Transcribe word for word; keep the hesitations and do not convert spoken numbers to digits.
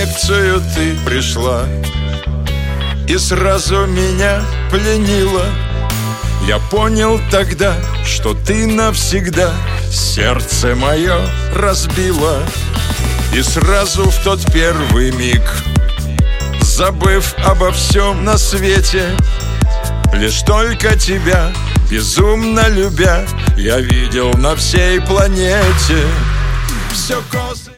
лекцию ты пришла и сразу меня пленила. Я понял тогда, что ты навсегда сердце мое разбила. И сразу в тот первый миг, забыв обо всем на свете, лишь только тебя, безумно любя, я видел на всей планете все косы.